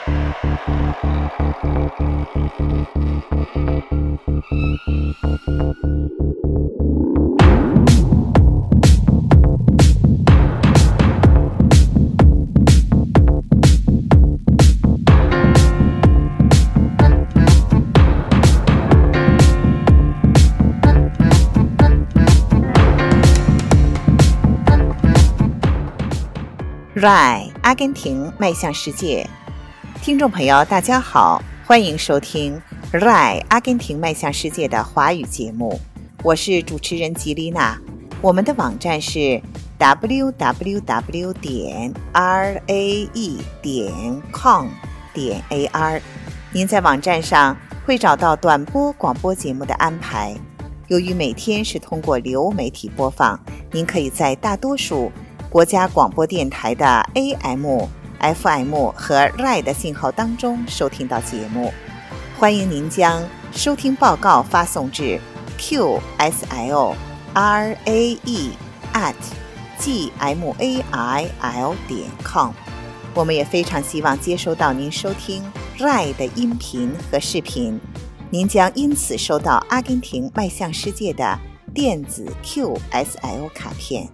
RAI 阿根廷迈向世界，听众朋友大家好，欢迎收听 RAI 阿根廷迈向世界的华语节目，我是主持人吉丽娜。我们的网站是 www.rae.com.ar， 您在网站上会找到短波广播节目的安排。由于每天是通过流媒体播放，您可以在大多数国家广播电台的 AM、FM 和 RAI 的信号当中收听到节目。欢迎您将收听报告发送至 qsil@gmail.com。 我们也非常希望接收到您收听 RAI 的音频和视频，您将因此收到阿根廷迈向世界的电子 QSL 卡片。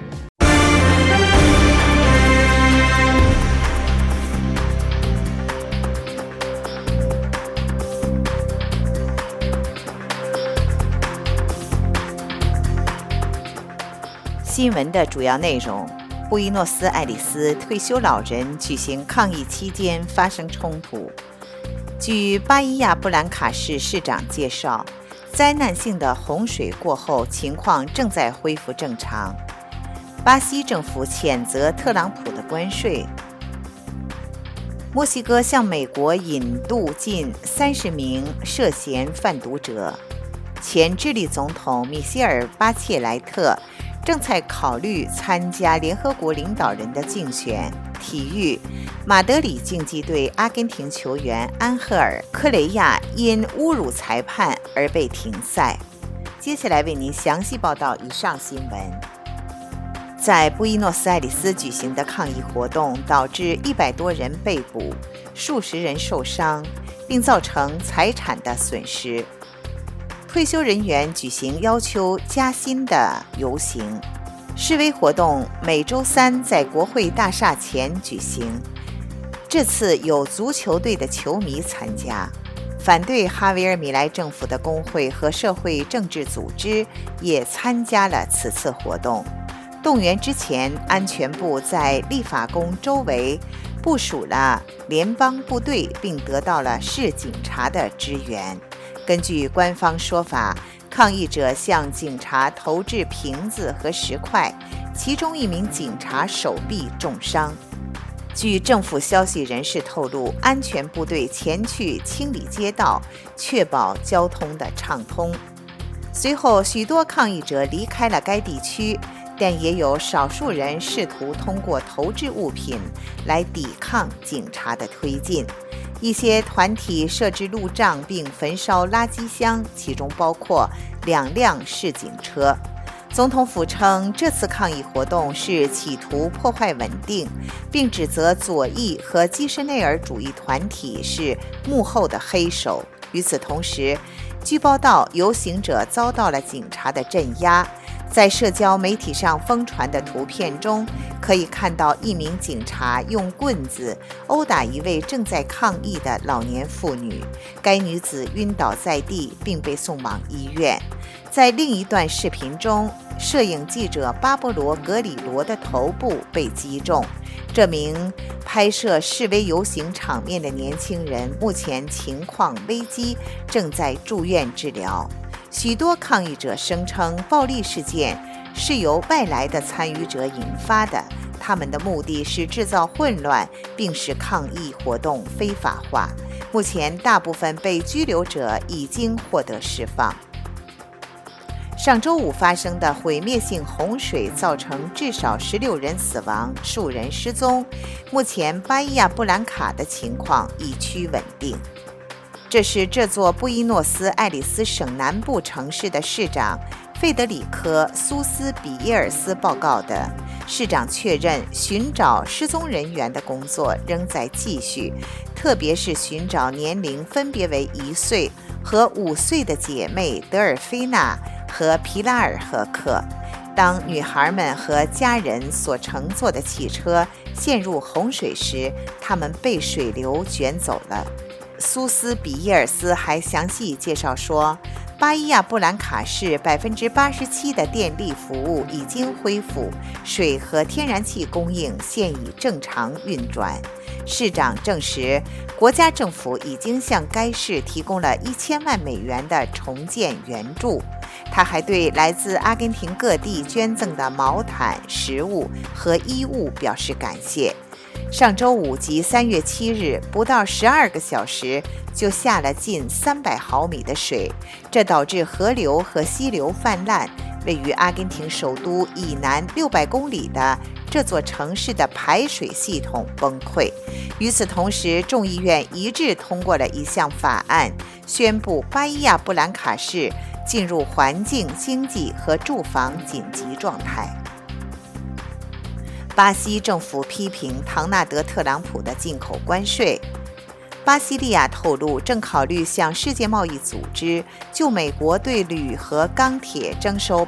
新闻的主要内容：布宜诺斯艾利斯退休老人举行抗议期间发生冲突。据巴伊亚布兰卡市市长介绍，灾难性的洪水过后，情况正在恢复正常。巴西政府谴责特朗普的关税。墨西哥向美国引渡近30名涉嫌贩毒者。前智利总统米歇尔·巴切莱特正在考虑参加联合国领导人的竞选。体育，马德里竞技队阿根廷球员安赫尔·科雷亚因侮辱裁判而被停赛。接下来为您详细报道以上新闻。在布宜诺斯艾利斯举行的抗议活动导致100多人被捕，数十人受伤，并造成财产的损失。退休人员举行要求加薪的游行，示威活动每周三在国会大厦前举行。这次有足球队的球迷参加。反对哈维尔·米莱政府的工会和社会政治组织也参加了此次活动。动员之前，安全部在立法宫周围部署了联邦部队，并得到了市警察的支援。根据官方说法，抗议者向警察投掷瓶子和石块，其中1名警察手臂重伤。据政府消息人士透露，安全部队前去清理街道，确保交通的畅通。随后，许多抗议者离开了该地区，但也有少数人试图通过投掷物品来抵抗警察的推进。一些团体设置路障并焚烧垃圾箱，其中包括2辆市警车。总统府称，这次抗议活动是企图破坏稳定，并指责左翼和基什内尔主义团体是幕后的黑手。与此同时，据报道，游行者遭到了警察的镇压。在社交媒体上疯传的图片中，可以看到1名警察用棍子殴打一位正在抗议的老年妇女，该女子晕倒在地并被送往医院。在另一段视频中，摄影记者巴勃罗·格里罗的头部被击中。这名拍摄示威游行场面的年轻人目前情况危机，正在住院治疗。许多抗议者声称暴力事件是由外来的参与者引发的，他们的目的是制造混乱，并使抗议活动非法化。目前，大部分被拘留者已经获得释放。上周五发生的毁灭性洪水造成至少16人死亡，数人失踪。目前，巴伊亚布兰卡的情况已趋稳定。这是这座布宜诺斯艾利斯省南部城市的市长费德里科·苏斯比耶尔斯报告的。 市长确认寻找失踪人员的工作仍在继续，特别是寻找年龄分别为1岁和5岁的姐妹德尔菲娜和皮拉尔赫克。当女孩们和家人所乘坐的汽车陷入洪水时，他们被水流卷走了。苏斯比耶尔斯还详细介绍说，巴伊亚布兰卡市87%的电力服务已经恢复，水和天然气供应现已正常运转。市长证实，国家政府已经向该市提供了1000万美元的重建援助。他还对来自阿根廷各地捐赠的毛毯、食物和衣物表示感谢。上周五即3月7日，不到12个小时就下了近300毫米的水，这导致河流和溪流泛滥。位于阿根廷首都以南600公里的这座城市的排水系统崩溃。与此同时，众议院一致通过了一项法案，宣布巴伊亚布兰卡市进入环境、经济和住房紧急状态。巴西政府批评唐纳德·特朗普的进口关税。巴西利亚透露，正考虑向世界贸易组织就美国对铝和钢铁征收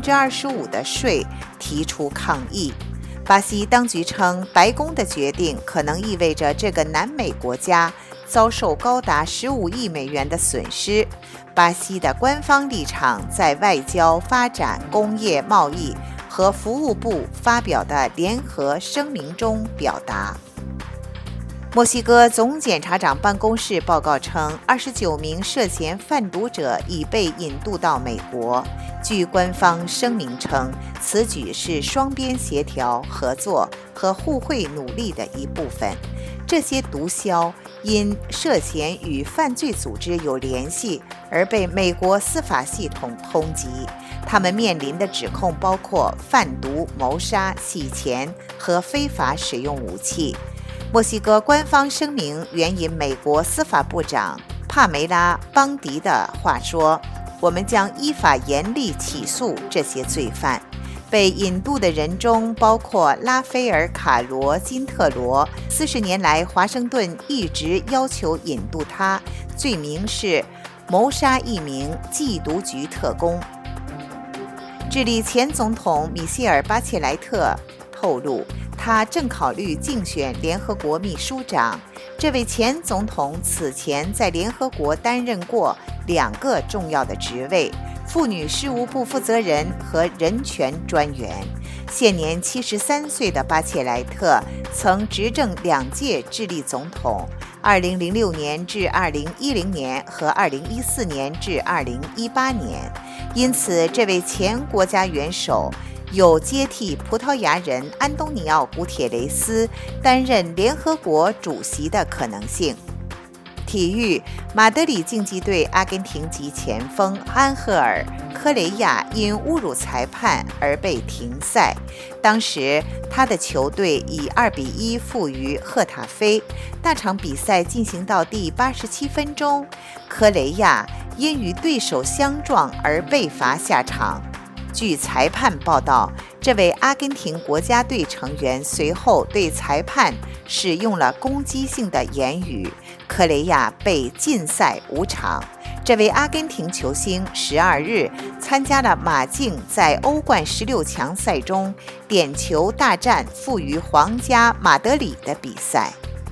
25%的税提出抗议。巴西当局称，白宫的决定可能意味着这个南美国家遭受高达15亿美元的损失。巴西的官方立场在外交、发展、工业、贸易和服务部发表的联合声明中表达。墨西哥总检察长办公室报告称，29名涉嫌贩毒者已被引渡到美国。据官方声明称，此举是双边协调、合作和互惠努力的一部分。这些毒枭因涉嫌与犯罪组织有联系而被美国司法系统通缉。他们面临的指控包括贩毒、谋杀、洗钱和非法使用武器。墨西哥官方声明援引美国司法部长帕梅拉·邦迪的话说：“我们将依法严厉起诉这些罪犯。”被引渡的人中包括拉斐尔·卡罗·金特罗。40年来，华盛顿一直要求引渡他，罪名是谋杀一名缉毒局特工。智利前总统米歇尔·巴切莱特透露，他正考虑竞选联合国秘书长。这位前总统此前在联合国担任过2个重要的职位：妇女事务部负责人和人权专员。现年73岁的巴切莱特曾执政2届智利总统，2006年至2010年和2014年至2018年。因此，这位前国家元首有接替葡萄牙人安东尼奥·古铁雷斯担任联合国主席的可能性。体育，马德里竞技队阿根廷籍前锋安赫尔·科雷亚因侮辱裁判而被停赛。当时他的球队以2-1负于赫塔菲。那场比赛进行到第87分钟，科雷亚因与对手相撞而被罚下场。据裁判报道，这位阿根廷国家队成员随后对裁判使用了攻击性的言语，科雷亚被禁赛5场。这位阿根廷球星12日参加了马竞在欧冠16强赛中点球大战负于皇家马德里的比赛。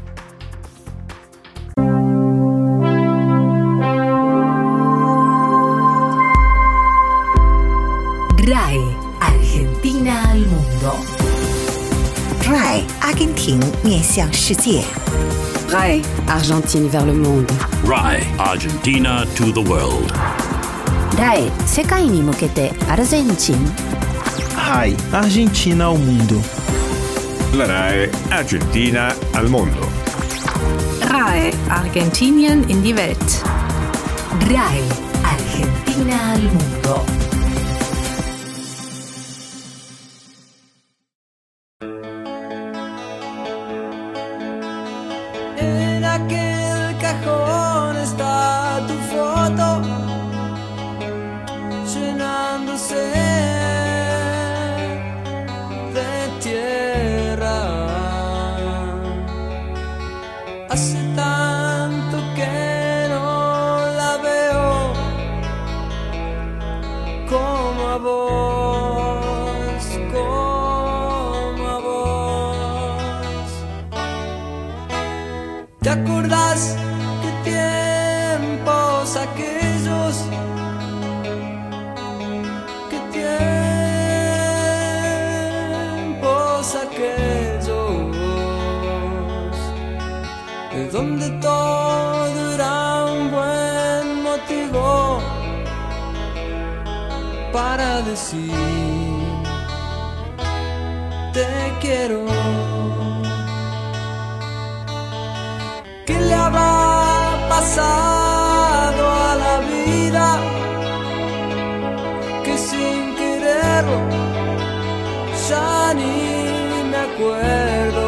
RAI Argentina al mundo. RAI 阿根廷面向世界。 RAI Argentine vers le monde. RAI Argentina to the world. RAI 世界に向けてアルゼンチン。 RAI Argentina ao mundo. La RAI Argentina al mondo. RAI Argentinien in die Welt. RAI Argentina al mundo. En aquel cajón está tu foto, llenándose de tiempo. Hace tanto que no la veo como a vos, como a vos. ¿Te acordás de tiempos aquellos? ¿Qué tiempos aquellos? De donde todo era un buen motivo para decir te quiero. ¿Qué le habrá pasado a la vida? Que sin quererlo ya ni me acuerdo.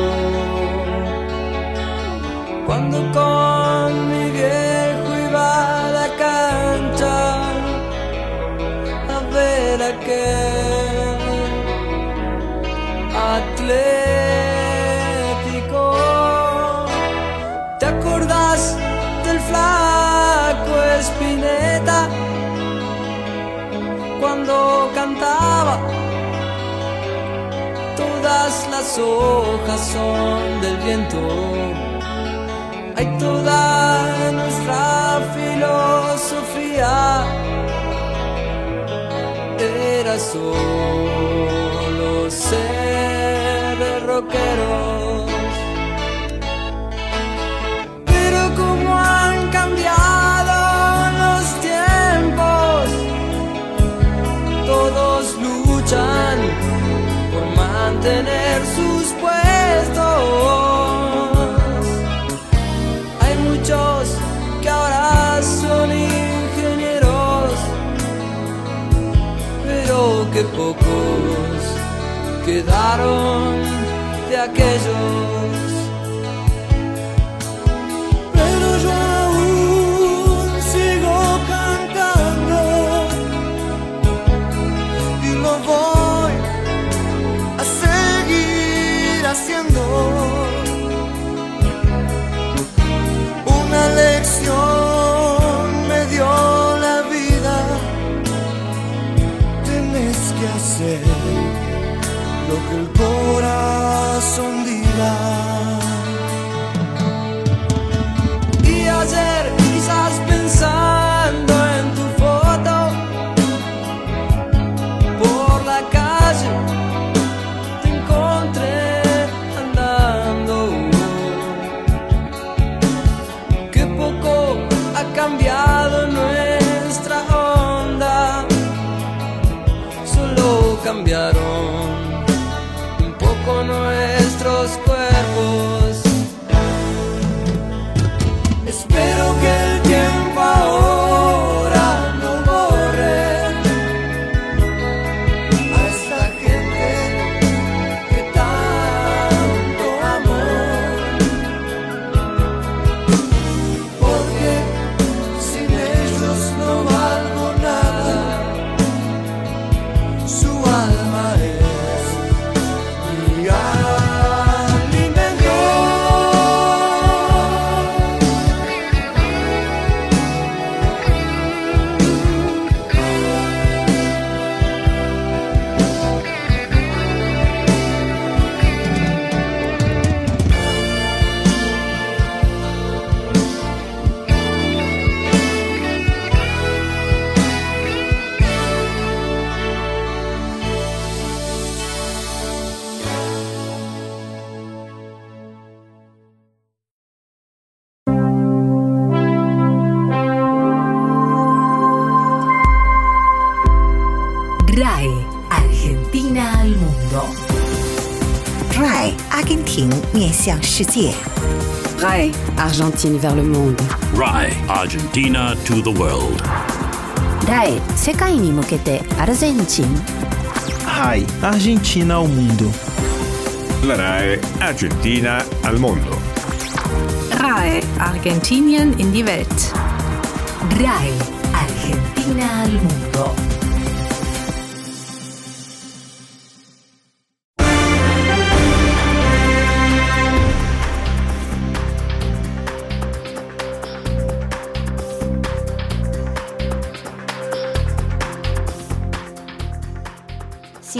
Cuando con mi viejo iba a la cancha a ver aquel Atlético. ¿Te acordás del flaco Spinetta cuando cantaba? Todas las hojas son del viento. Hay toda nuestra filosofía era solo ser rockeros. Pero como han cambiado los tiempos, todos luchan por mantener sus puestos. Muchos que ahora son ingenieros, pero que pocos quedaron de aquellos. Pero yo aún sigo cantando y lo voy a seguir haciendo. Una lección me dio la vida. Tenés que hacer lo que el corazón diga. Y ayer quizás pensando en tu foto por la calle te encontré andando. Ha cambiado nuestra onda, solo cambiaron un poco nuestros cuerpos. Espero que el tiempo ahora no borre a esta gente que tanto amó. RAE Argentina al mundo. RAI 阿根廷面向世界。 RAE Argentine vers le monde. RAI Argentina to the world. RAE 世界に向けてアルゼンチン。 RAI Argentina ao mundo. La RAE Argentina al mondo. RAE Argentinien in die Welt. RAE Argentina al mundo.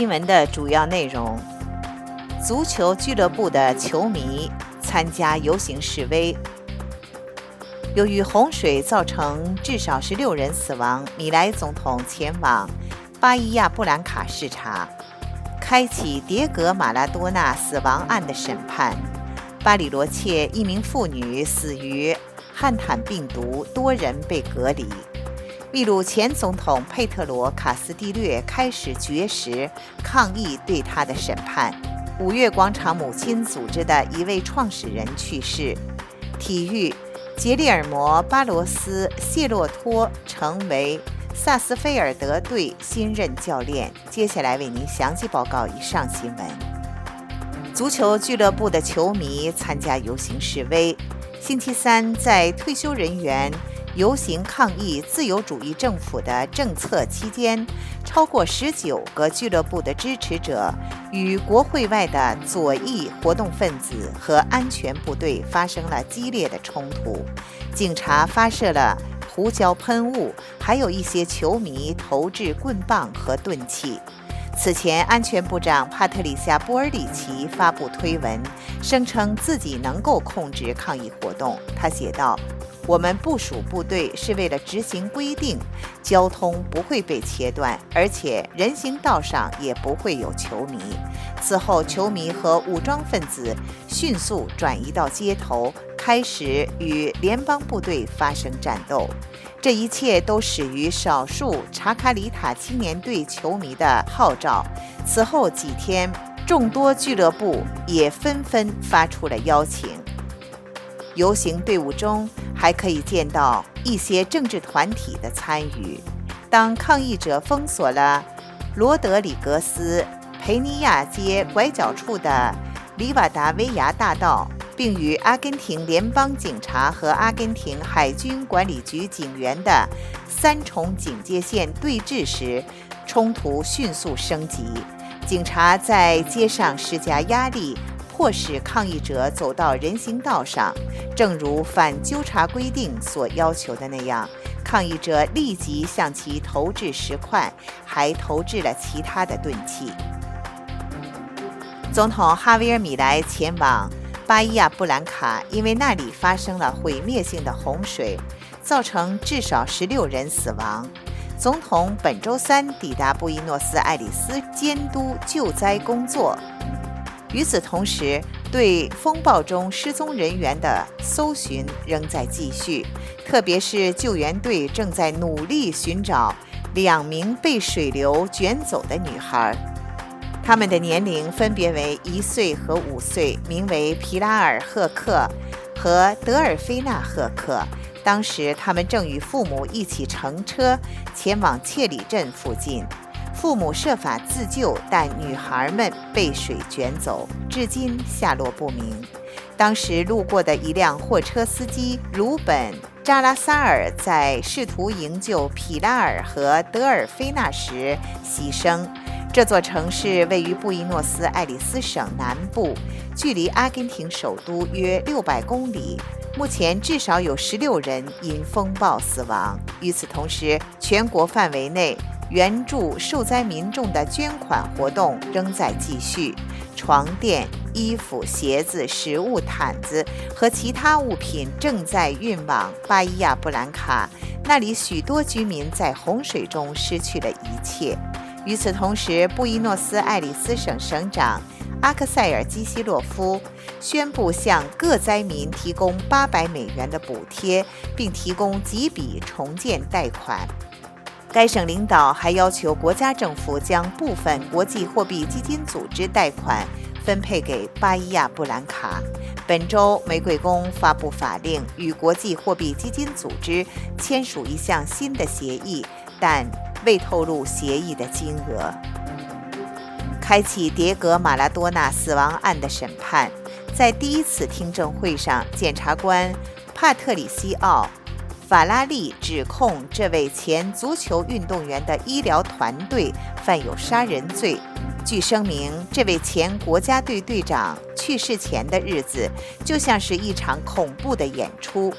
新闻的主要内容：足球俱乐部的球迷参加游行示威。由于洪水造成至少16人死亡，米莱总统前往巴伊亚布兰卡视察，开启迭戈马拉多纳死亡案的审判。巴里罗切一名妇女死于汉坦病毒，多人被隔离。秘鲁前总统佩特罗·卡斯蒂略开始绝食，抗议对他的审判。5月广场母亲组织的一位创始人去世。体育，杰里尔摩·巴罗斯·谢洛托成为萨斯菲尔德队新任教练。接下来为您详细报告以上新闻。足球俱乐部的球迷参加游行示威。星期三，在退休人员游行抗议自由主义政府的政策期间，超过19个俱乐部的支持者与国会外的左翼活动分子和安全部队发生了激烈的冲突。警察发射了胡椒喷雾，还有一些球迷投掷棍棒和钝器。此前，安全部长帕特里夏·波尔里奇发布推文，声称自己能够控制抗议活动。他写道：“我们部署部队是为了执行规定，交通不会被切断，而且人行道上也不会有球迷。”此后，球迷和武装分子迅速转移到街头，开始与联邦部队发生战斗。这一切都始于少数查卡里塔青年队球迷的号召。此后几天，众多俱乐部也纷纷发出了邀请。游行队伍中还可以见到一些政治团体的参与。当抗议者封锁了罗德里格斯培尼亚街拐角处的里瓦达维亚大道，并与阿根廷联邦警察和阿根廷海军管理局警员的3重警戒线对峙时，冲突迅速升级。警察在街上施加压力，迫使抗议者走到人行道上。正如反纠察规定所要求的那样，抗议者立即向其投掷石块，还投掷了其他的钝器。总统哈维尔·米莱前往巴伊亚布兰卡，因为那里发生了毁灭性的洪水，造成至少16人死亡。总统本周三抵达布宜诺斯艾利斯监督救灾工作。与此同时，对风暴中失踪人员的搜寻仍在继续，特别是救援队正在努力寻找2名被水流卷走的女孩。他们的年龄分别为1岁和5岁，名为皮拉尔·赫克和德尔菲娜·赫克。当时他们正与父母一起乘车前往切里镇附近。父母设法自救，但女孩们被水卷走，至今下落不明。当时路过的一辆货车司机鲁本·扎拉萨尔在试图营救皮拉尔和德尔菲娜时牺牲。这座城市位于布宜诺斯艾利斯省南部，距离阿根廷首都约600公里。目前至少有16人因风暴死亡。与此同时，全国范围内援助受灾民众的捐款活动仍在继续。床垫、衣服、鞋子、食物、毯子和其他物品正在运往巴伊亚布兰卡，那里许多居民在洪水中失去了一切。与此同时，布宜诺斯艾利斯省省长阿克塞尔·基西洛夫宣布向各灾民提供$800的补贴，并提供几笔重建贷款。该省领导还要求国家政府将部分国际货币基金组织贷款分配给巴伊亚布兰卡。本周，玫瑰宫发布法令，与国际货币基金组织签署一项新的协议，但未透露协议的金额。开启迭戈马拉多纳死亡案的审判。在第一次听证会上，检察官帕特里西奥·法拉利指控这位前足球运动员的医疗团队犯有杀人罪。据声明，这位前国家队队长去世前的日子就像是一场恐怖的演出。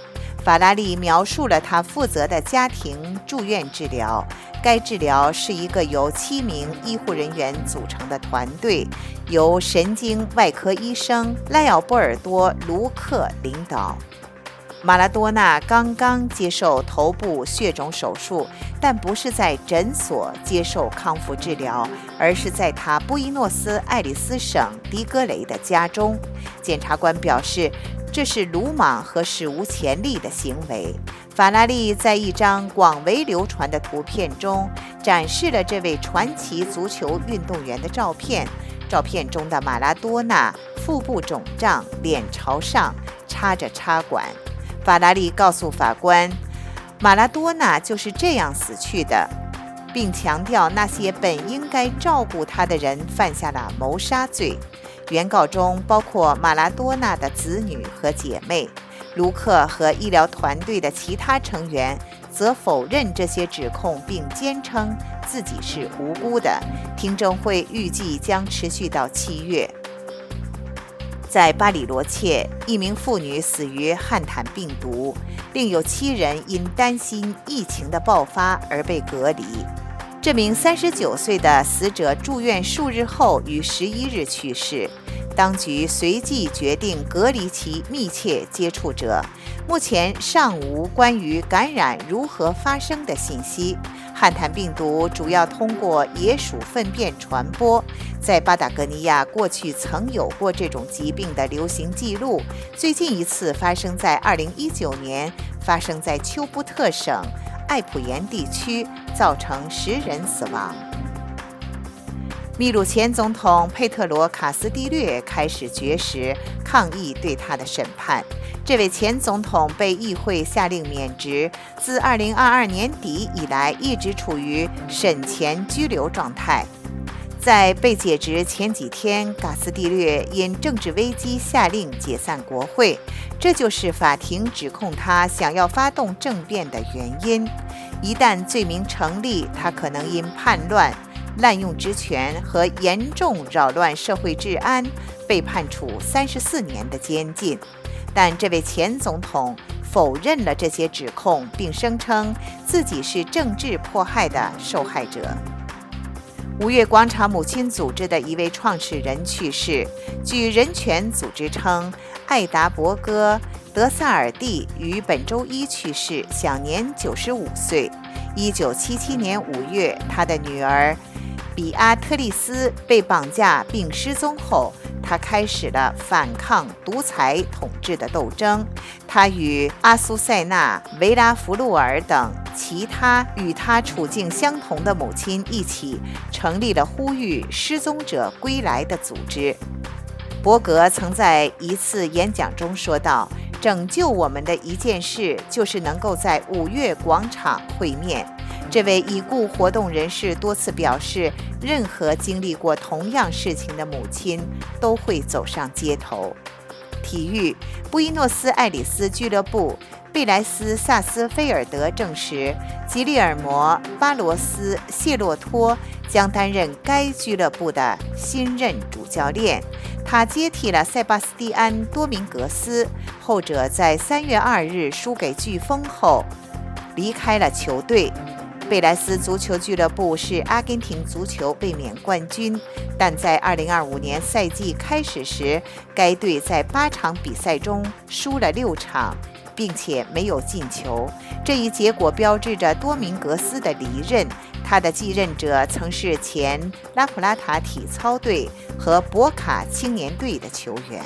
法拉利描述了他负责的家庭住院治疗，该治疗是一个由7名医护人员组成的团队，由神经外科医生莱奥波尔多·卢克领导。马拉多纳刚刚接受头部血肿手术，但不是在诊所接受康复治疗，而是在他布宜诺斯艾利斯省迪格雷的家中。检察官表示，这是鲁莽和史无前例的行为。法拉利在一张广为流传的图片中展示了这位传奇足球运动员的照片。照片中的马拉多纳腹部肿胀，脸朝上，插着插管。法拉利告诉法官，马拉多纳就是这样死去的，并强调那些本应该照顾他的人犯下了谋杀罪。原告中包括马拉多纳的子女和姐妹。卢克和医疗团队的其他成员则否认这些指控，并坚称自己是无辜的。听证会预计将持续到7月。在巴里罗切，一名妇女死于汉坦病毒，另有7人因担心疫情的爆发而被隔离。这名39岁的死者住院数日后于11日去世。当局随即决定隔离其密切接触者。目前尚无关于感染如何发生的信息。汉坦病毒主要通过野鼠粪便传播，在巴达哥尼亚过去曾有过这种疾病的流行记录，最近一次发生在2019年，发生在丘布特省艾普延地区，造成10人死亡。秘鲁前总统佩特罗·卡斯蒂略开始绝食，抗议对他的审判。这位前总统被议会下令免职，自2022年底以来一直处于审前拘留状态。在被解职前几天，卡斯蒂略因政治危机下令解散国会，这就是法庭指控他想要发动政变的原因。一旦罪名成立，他可能因叛乱、滥用职权和严重扰乱社会治安被判处34年的监禁。但这位前总统否认了这些指控，并声称自己是政治迫害的受害者。5月广场母亲组织的一位创始人去世。据人权组织称，艾达伯戈·德萨尔蒂于本周一去世，享年95岁。1977年5月，他的女儿比阿特丽斯被绑架并失踪后，他开始了反抗独裁统治的斗争。他与阿苏塞纳、维拉弗路尔等其他与他处境相同的母亲一起成立了呼吁失踪者归来的组织。伯格曾在一次演讲中说道：“拯救我们的一件事就是能够在5月广场会面。”这位已故活动人士多次表示，任何经历过同样事情的母亲都会走上街头。体育，布宜诺斯艾利斯俱乐部贝莱斯萨斯菲尔德证实，吉利尔摩·巴罗斯·谢洛托将担任该俱乐部的新任主教练。他接替了塞巴斯蒂安·多明格斯，后者在3月2日输给飓风后离开了球队。贝莱斯足球俱乐部是阿根廷足球卫冕冠军，但在2025年赛季开始时，该队在8场比赛中输了6场，并且没有进球。这一结果标志着多明格斯的离任，他的继任者曾是前拉普拉塔体操队和博卡青年队的球员。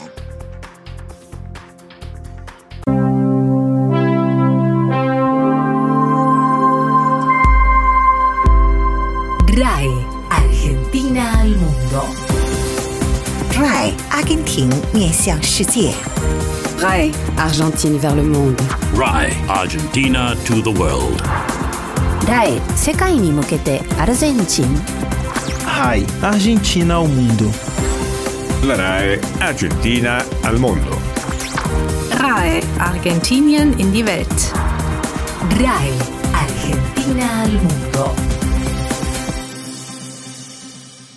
RAI Argentina al mundo. RAI 阿根廷面向世界。 RAI Argentine vers le monde. RAI Argentina to the world. RAI 世界に向けてアルゼンチン。 RAI Argentina ao mundo. La RAI Argentina al mondo. RAI Argentinien in die Welt. RAI Argentina al mundo.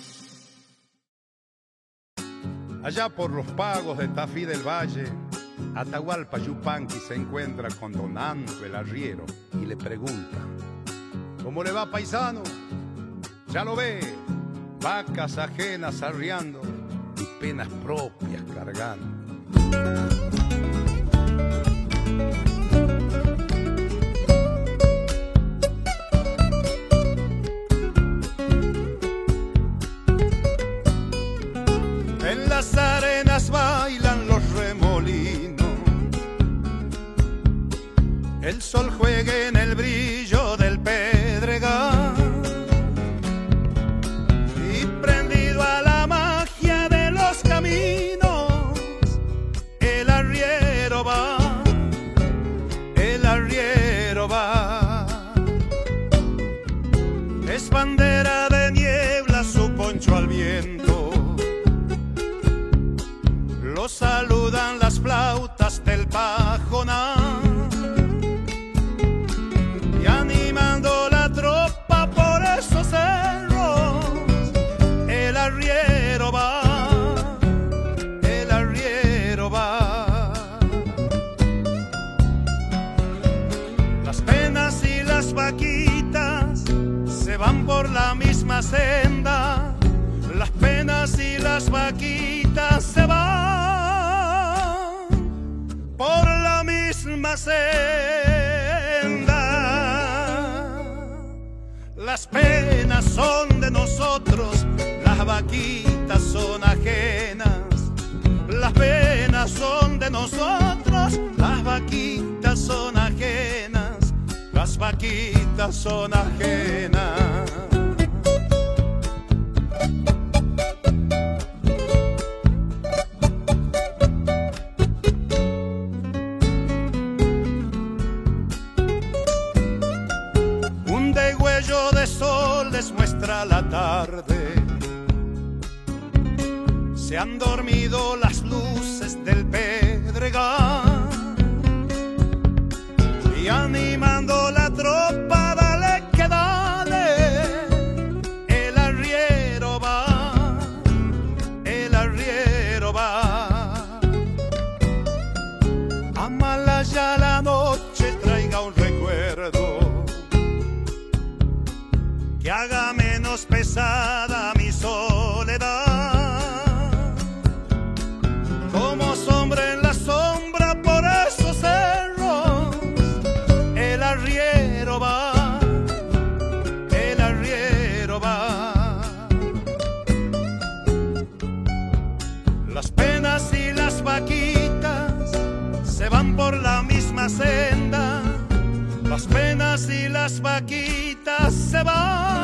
Allá por los pagos de Tafí del Valle, Atahualpa Yupanqui se encuentra con don Anto el arriero y le pregunta: ¿cómo le va, paisano? Ya lo ve, vacas ajenas arriando y penas propias cargando. En las arenas bailan los remolinos, el sol juega en el brillo del pedregal, y prendido a la magia de los caminos, el arriero va, el arriero va. Es bandera de niebla su poncho al viento, lo saludan las flautas del pajonal, y animando la tropa por esos cerros, el arriero va, el arriero va. Las penas y las vaquitas se van por la misma senda, las penas y las vaquitas se van por la misma senda. Las penas son de nosotros, las vaquitas son ajenas. Las penas son de nosotros, las vaquitas son ajenas. Las vaquitas son ajenas. De sol les muestra la tarde, se han dormido las luces del pedregal, y animando la tropa, dale que dale, el arriero va, el arriero va. Amalaya la noche traiga un recuerdo que haga menos pesada mi soledad, como sombra en la sombra por esos cerros, el arriero va, el arriero va. Las penas y las vaquitas se van por la misma senda, las penas y las vaquitas se van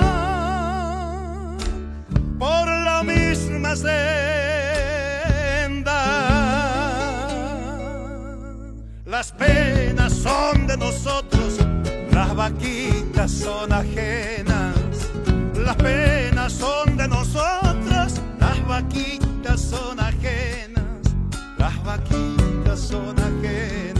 por la misma senda. Las penas son de nosotros, las vaquitas son ajenas. Las penas son de nosotros, las vaquitas son ajenas. Las vaquitas son ajenas.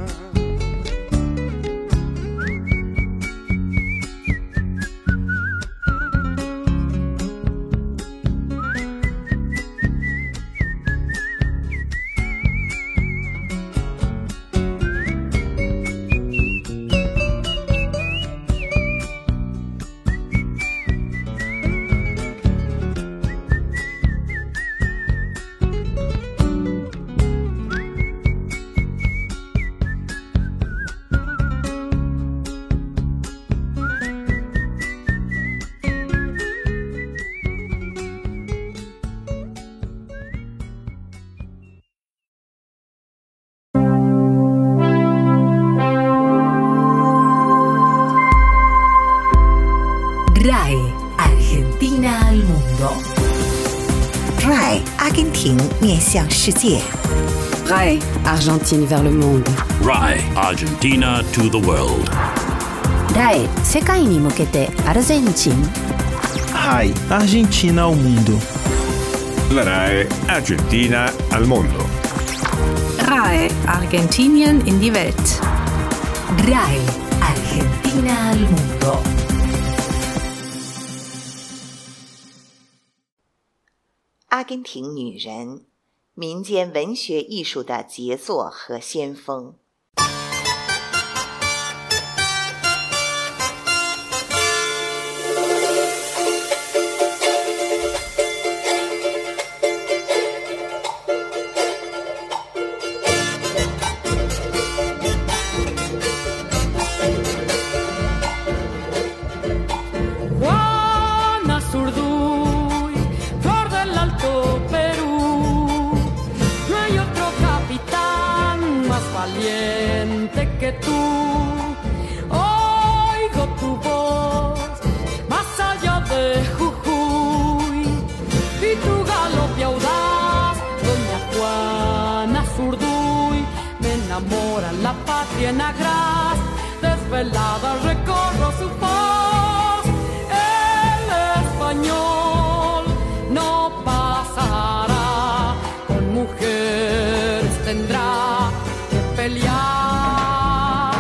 RAE Argentina al mundo. RAE 阿根廷面向世界。 RAE Argentine vers le monde. RAE Argentina to the world. RAE 世界に向けてアルゼンチン。 RAI Argentina ao mundo. La RAE Argentina al mondo. RAE Argentinien in die Welt. RAE Argentina al mundo. 阿根廷女人民间文学艺术的杰作和先锋。 La patria en agraz, desvelada recorro su paz. El español no pasará, con mujeres tendrá que pelear.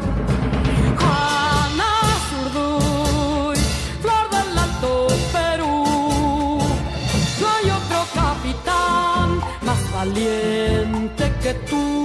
Juana Zurduy, flor del Alto Perú, no hay otro capitán más valiente que tú.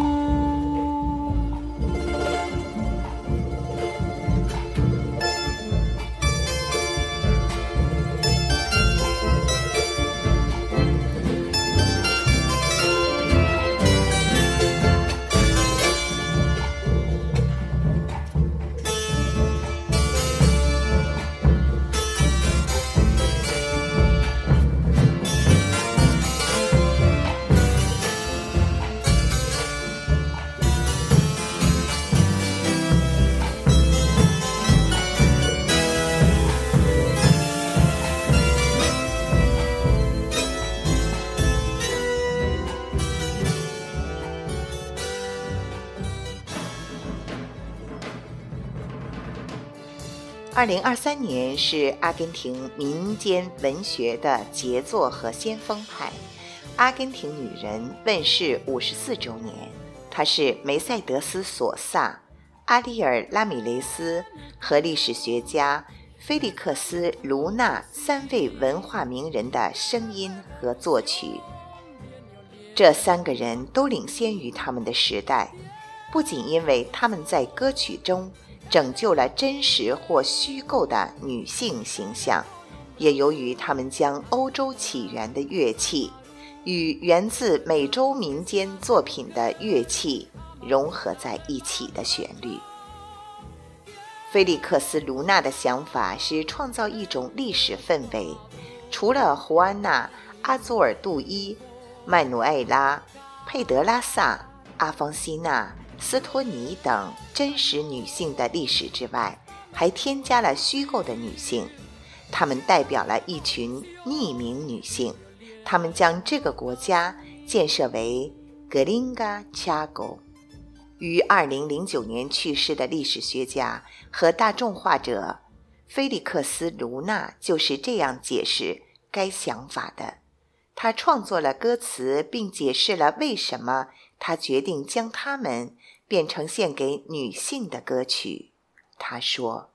2023年是阿根廷民间文学的杰作和先锋派阿根廷女人问世54周年。她是梅赛德斯·索萨、阿里尔·拉米雷斯和历史学家菲利克斯·卢纳3位文化名人的声音和作曲。这3个人都领先于他们的时代，不仅因为他们在歌曲中拯救了真实或虚构的女性形象，也由于他们将欧洲起源的乐器与源自美洲民间作品的乐器融合在一起的旋律。菲利克斯·卢纳的想法是创造一种历史氛围，除了胡安娜、阿祖尔杜伊、曼努埃拉、佩德拉萨、阿方西娜、斯托尼等真实女性的历史之外，还添加了虚构的女性，她们代表了一群匿名女性，她们将这个国家建设为格林嘎恰狗。于2009年去世的历史学家和大众化者菲利克斯·卢纳就是这样解释该想法的。他创作了歌词，并解释了为什么他决定将它们变成献给女性的歌曲。他说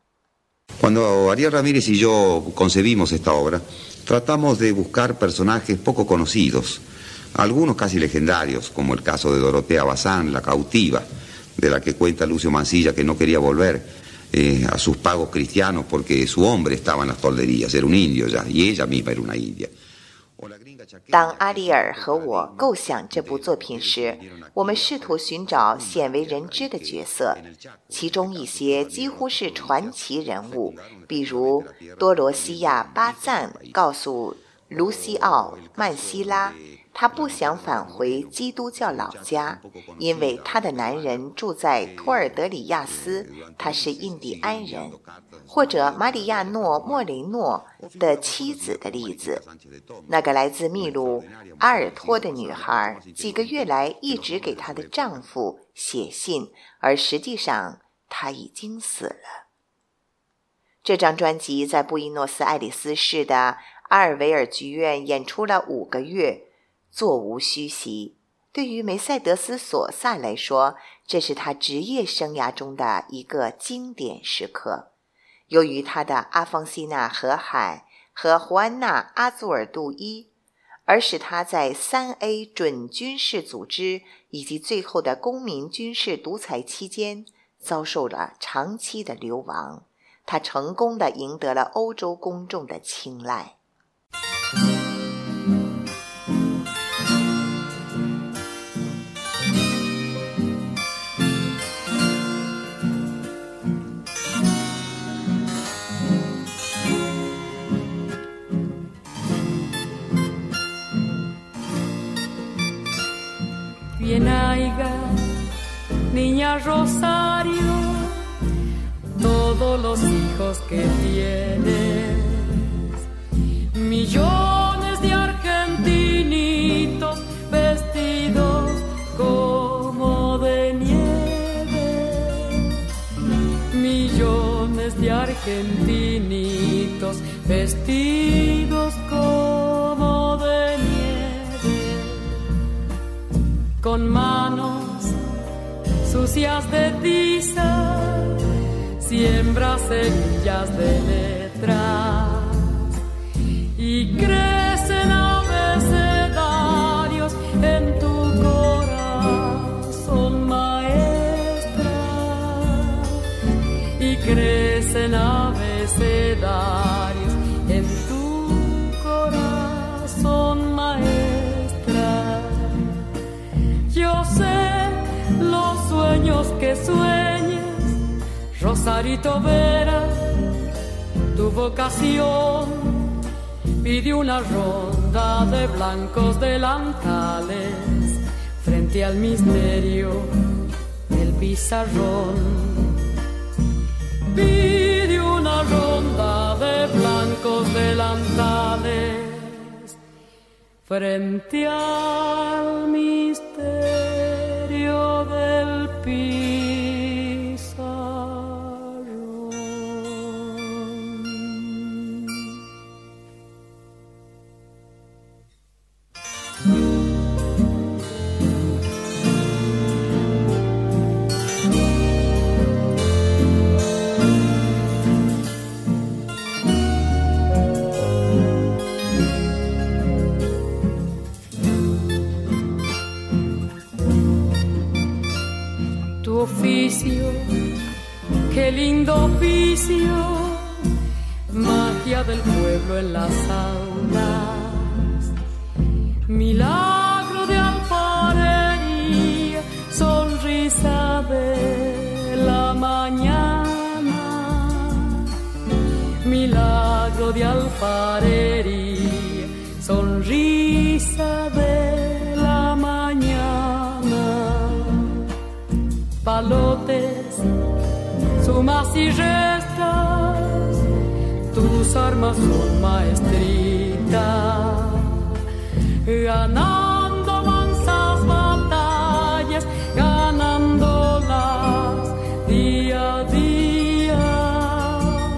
Cuando Ariel Ramírez y yo concebimos esta obra, tratamos de buscar personajes poco conocidos, algunos casi legendarios, como el caso de Dorotea Bazán, la cautiva, de la que cuenta Lucio Mansilla que no quería volver a sus pagos cristianos porque su hombre estaba en las tolderías, era un indio ya, y ella misma era una india. 当阿里尔和我构想这部作品时，我们试图寻找鲜为人知的角色，其中一些几乎是传奇人物，比如多罗西亚·巴赞告诉卢西奥·曼西拉，他不想返回基督教老家，因为他的男人住在托尔德里亚斯，他是印第安人。或者马里亚诺·莫雷诺的妻子的例子，那个来自秘鲁阿尔托的女孩，几个月来一直给她的丈夫写信，而实际上她已经死了。这张专辑在布宜诺斯艾利斯市的阿尔维尔剧院演出了5个月，座无虚席。对于梅赛德斯·索萨来说，这是他职业生涯中的一个经典时刻。由于他的阿方西娜河海和胡安娜·阿祖尔杜伊， 而使他在3A 准军事组织以及最后的公民军事独裁期间遭受了长期的流亡。他成功地赢得了欧洲公众的青睐。 Bien haya, niña Rosario, todos los hijos que tienes, millones de argentinitos vestidos como de nieve, millones de argentinitos vestidos como de nieve. Con manos sucias de tiza, siembra semillas de letras y crecen abecedarios en tu corazón, maestra, y crecen abecedarios en tu corazón, maestra. Yo sé los sueños que sueñes, Rosarito Vera, tu vocación pide una ronda de blancos delantales frente al misterio del pizarrón. Pide una ronda de blancos delantales frente al misterio del pizarrón. Oficio, qué lindo oficio, magia del pueblo en las aulas, milagro de alfarería, sonrisa de la mañana, milagro de alfarería, sonrisa de la mañana. Palotes, sumas y restas, tus armas son maestritas, ganando mansas batallas, ganándolas día a día,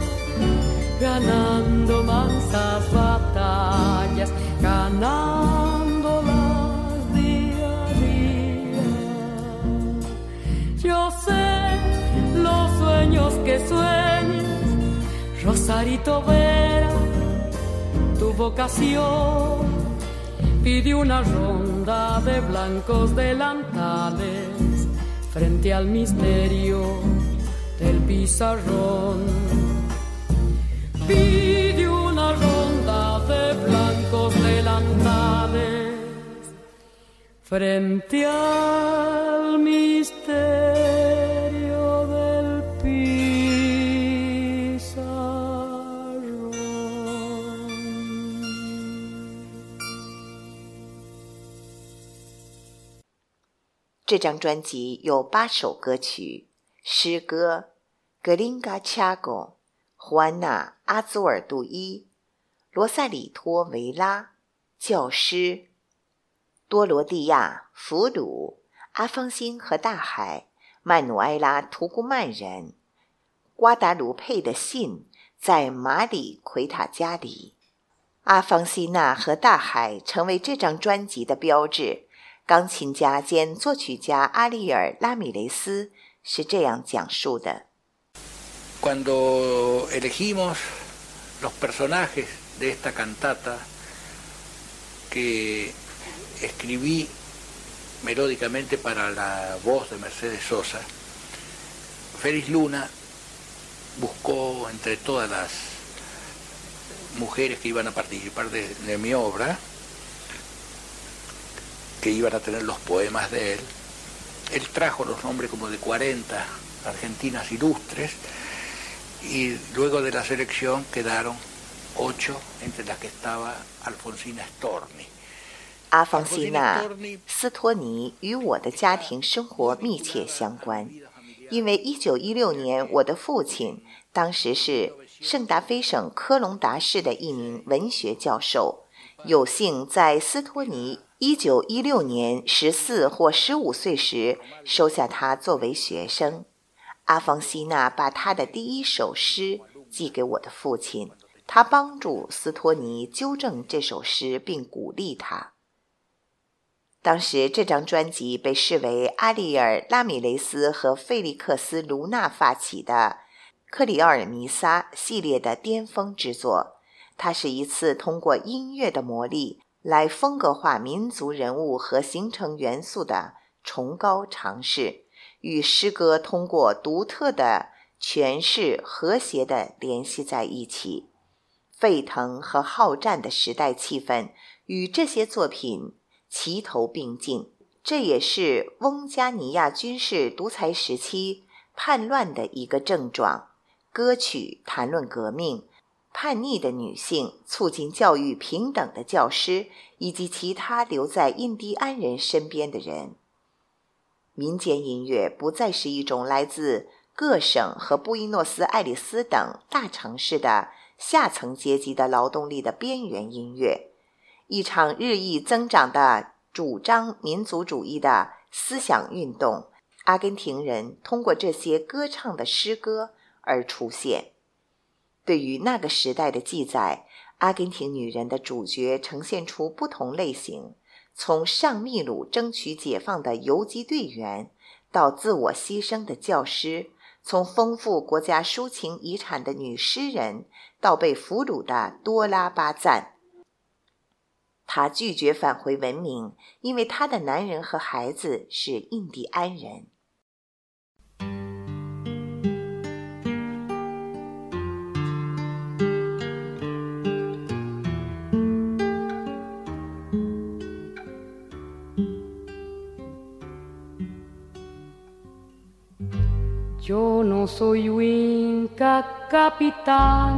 ganando mansas batallas, ganándolas. Yo sé los sueños que sueñes, Rosarito Vera, tu vocación pide una ronda de blancos delantales frente al misterio del pizarrón. Pide una ronda de blancos delantales frente al misterio del pizarrón. 这张专辑有8首歌曲，诗歌格林嘎恰贡、胡安娜·阿祖尔杜伊、罗萨里托·维拉、教师、多罗蒂亚、俘虏、阿方辛和大海、曼努埃拉·图古曼人、瓜达卢佩的信，在马里奎塔加里。阿方西娜和大海成为这张专辑的标志。钢琴家兼作曲家阿利尔·拉米雷斯是这样讲述的。 Cuando elegimos los personajes de esta cantata, que escribí melódicamente para la voz de Mercedes Sosa. Félix Luna buscó entre todas las mujeres que iban a participar de mi obra, que iban a tener los poemas de él. Él trajo los nombres como de 40 argentinas ilustres y luego de la selección quedaron 8, entre las que estaba Alfonsina Storni。 阿方西娜·斯托尼与我的家庭生活密切相关，因为1916年我的父亲当时是圣达菲省科隆达市的一名文学教授，有幸在斯托尼1916年14或15岁时收下他作为学生。阿方西娜把他的第一首诗寄给我的父亲，他帮助斯托尼纠正这首诗并鼓励他。当时这张专辑被视为阿里尔·拉米雷斯和费利克斯·卢纳发起的克里奥尔弥撒系列的巅峰之作。它是一次通过音乐的魔力来风格化民族人物和形成元素的崇高尝试，与诗歌通过独特的诠释和谐地联系在一起。沸腾和好战的时代气氛与这些作品齐头并进，这也是翁加尼亚军事独裁时期叛乱的一个症状。歌曲谈论革命、叛逆的女性、促进教育平等的教师，以及其他留在印第安人身边的人。民间音乐不再是一种来自各省和布宜诺斯艾利斯等大城市的下层阶级的劳动力的边缘音乐。一场日益增长的主张民族主义的思想运动，阿根廷人通过这些歌唱的诗歌而出现。对于那个时代的记载，阿根廷女人的主角呈现出不同类型，从上秘鲁争取解放的游击队员，到自我牺牲的教师，从丰富国家抒情遗产的女诗人，到被俘虏的多拉巴赞。她拒绝返回文明，因为她的男人和孩子是印第安人。 Yo no soy Winca capitán,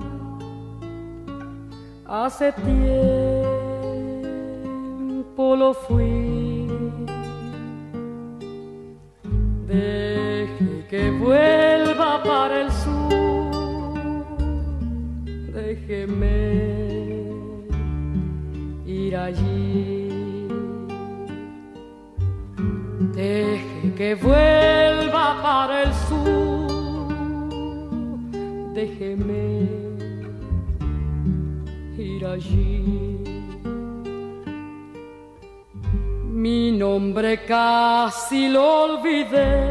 hace tiempo lo fui. Deje que vuelva para el sur, déjeme ir allí. Deje que vuelva para el sur, déjeme ir allí. Mi nombre casi lo olvidé,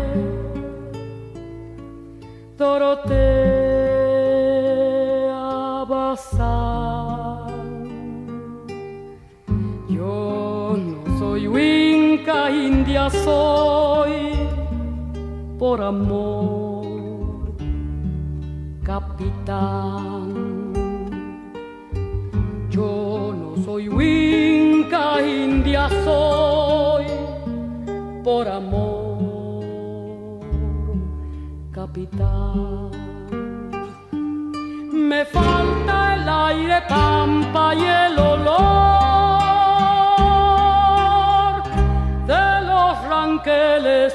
Dorotea Bazán. Yo no soy Winca, india soy, por amor, capitán. Yo no soy Winca, india soy, por amor, capitán. Me falta el aire pampa y el olor de los ranqueles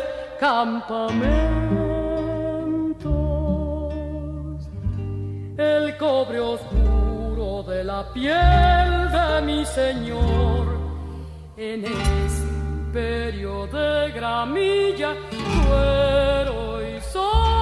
campamentos, el cobre oscuro de la piel de mi señor, en ese imperio de gramilla, cuero y sol.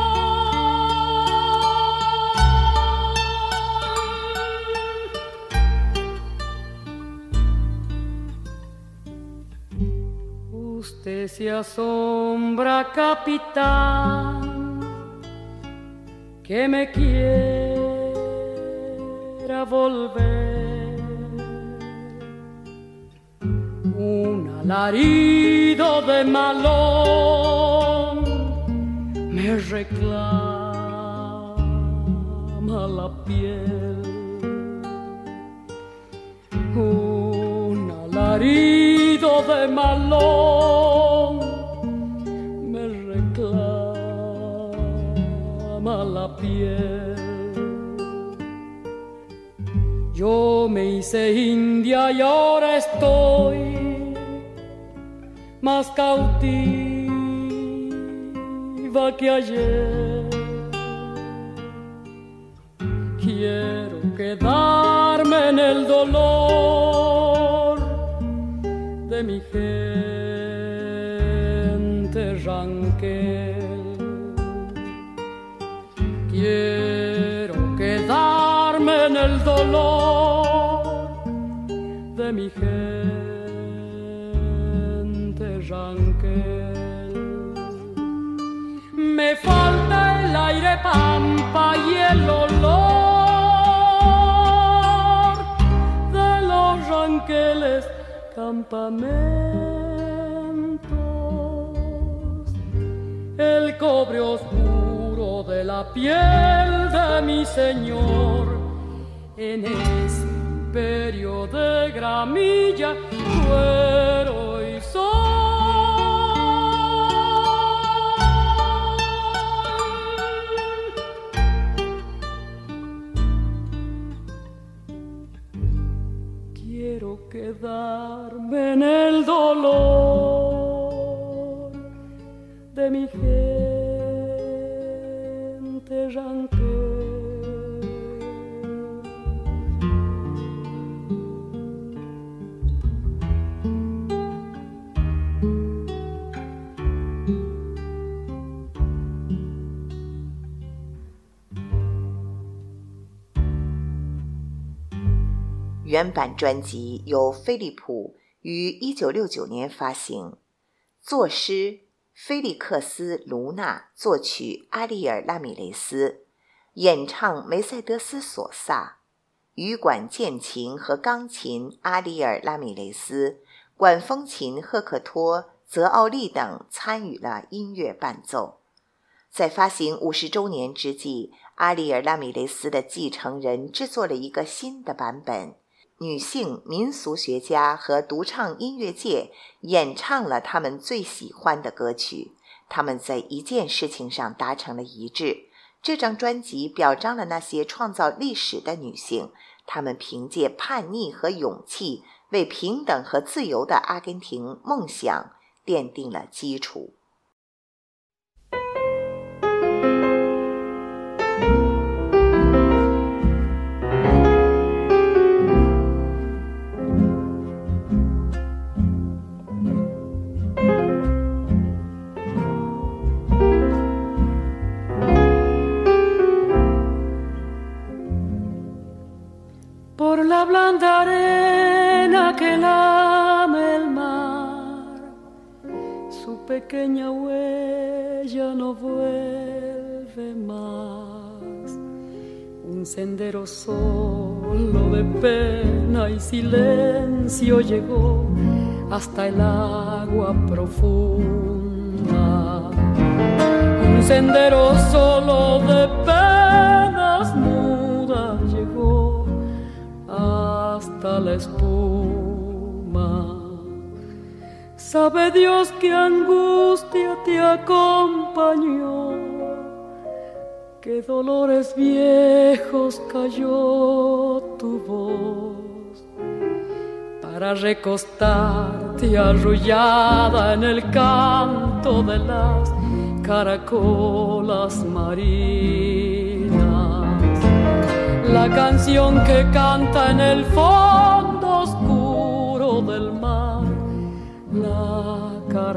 Usted se asombra, capitán, que me quiera volver. alarido de malón me reclama la piel. Un alarido de malón me reclama la piel. Yo me hice india y ahora estoy más cautiva que ayer. Quiero quedarme en el dolor de mi gente ranquel. Quiero quedarme en el dolor de mi gente ranquel. Me falta el aire pampa y el olor de los ranqueles campamentos, el cobre oscuro de la piel de mi señor en ese imperio de gramilla, cuero y sol. Quiero quedarme en el dolor de mi gente ranquel. 原版专辑由飞利浦于1969年发行，作诗菲利克斯·卢纳，作曲阿利尔·拉米雷斯，演唱梅赛德斯·索萨，羽管键琴和钢琴阿利尔·拉米雷斯，管风琴赫克托·泽奥利等参与了音乐伴奏。在发行50周年之际，阿利尔·拉米雷斯的继承人制作了一个新的版本，女性民俗学家和独唱音乐界演唱了他们最喜欢的歌曲，他们在一件事情上达成了一致。这张专辑表彰了那些创造历史的女性，她们凭借叛逆和勇气，为平等和自由的阿根廷梦想奠定了基础。 Por la blanda arena que lame el mar, su pequeña huella no vuelve más. Un sendero solo de pena y silencio llegó hasta el agua profunda. Un sendero solo de penas mudas llegó hasta la espuma. Sabe Dios qué angustia te acompañó, qué dolores viejos cayó tu voz, para recostarte arrullada en el canto de las caracolas marinas. La canción que canta en el fondo oscuro del mar, la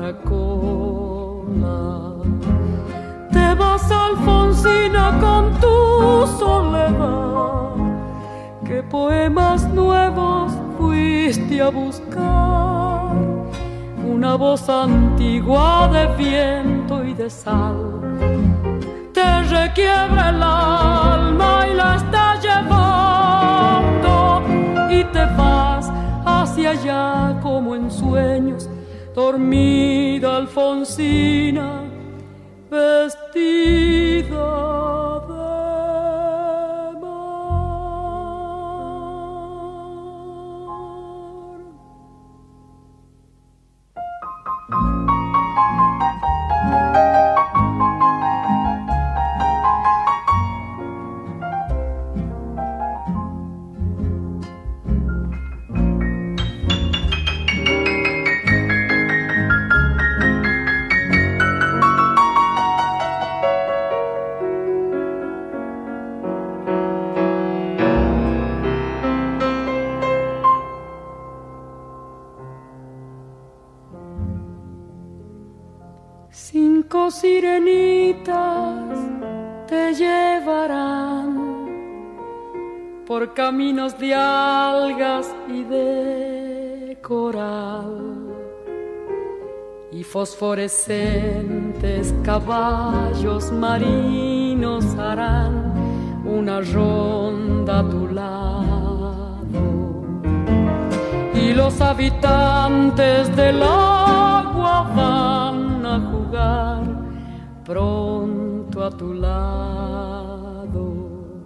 caracola. Te vas, Alfonsina, con tu soledad, ¿qué poemas nuevos fuiste a buscar? Una voz antigua de viento y de sal te requiebra el alma y la está llevando, y te vas hacia allá como en sueños dormida Alfonsina, vestida de Cinco sirenitas te llevarán por caminos de algas y de coral, y fosforescentes caballos marinos harán una ronda a tu lado, y los habitantes del agua van a jugar pronto a tu lado.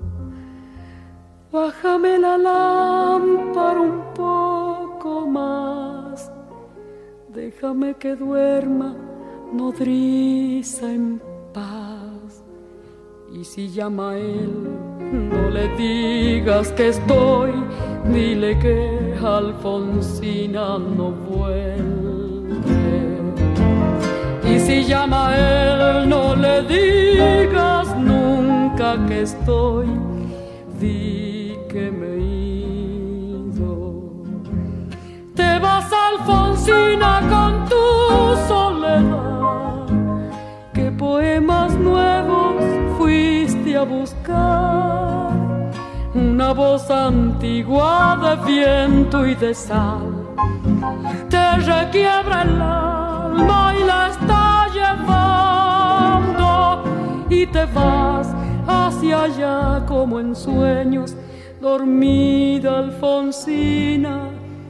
Bájame la lámpara un poco más, déjame que duerma nodriza en paz. Y si llama a él, no le digas que estoy, dile que Alfonsina no vuelve. Y si llama a él, no le digas nunca que estoy, di que me he ido. Te vas, Alfonsina, con tu soledad. ¿Qué poemas nuevos fuiste a buscar? Una voz antigua de viento y de sal te requiebra el alma y la está llevando, y te vas hacia allá como en sueños, dormida Alfonsina,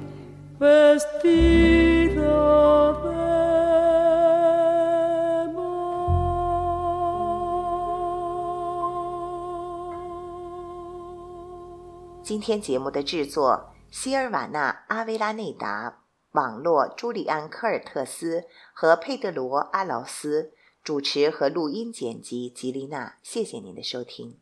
vestida de 今天节目的制作希尔瓦纳·阿维拉内达，网络朱利安·科尔特斯和佩德罗·阿劳斯，主持和录音剪辑吉丽娜。谢谢您的收听。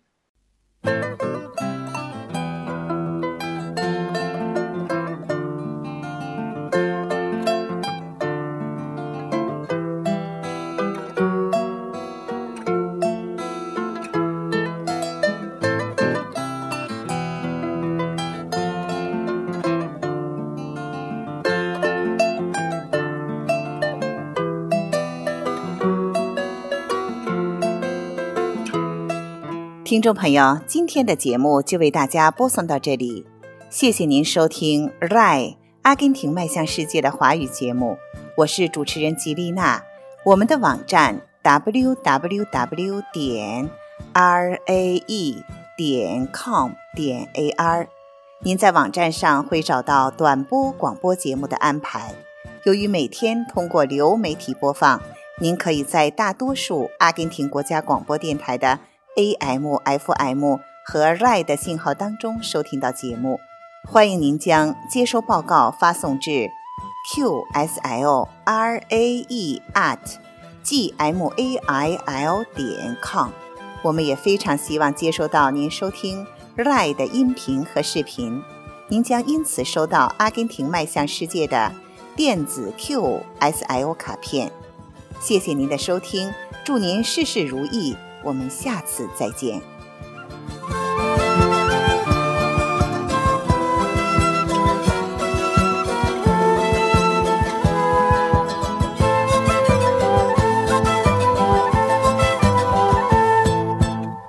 听众朋友，今天的节目就为大家播送到这里，谢谢您收听 RAI 阿根廷迈向世界的华语节目，我是主持人吉丽娜。我们的网站 www.rae.com.ar， 您在网站上会找到短波广播节目的安排。由于每天通过流媒体播放，您可以在大多数阿根廷国家广播电台的AM、FM 和 RAI 的信号当中收听到节目。欢迎您将接收报告发送至 qslrae@gmail.com。 我们也非常希望接收到您收听 RAI 的音频和视频，您将因此收到阿根廷迈向世界的电子 QSL 卡片。谢谢您的收听，祝您事事如意，我们下次再见。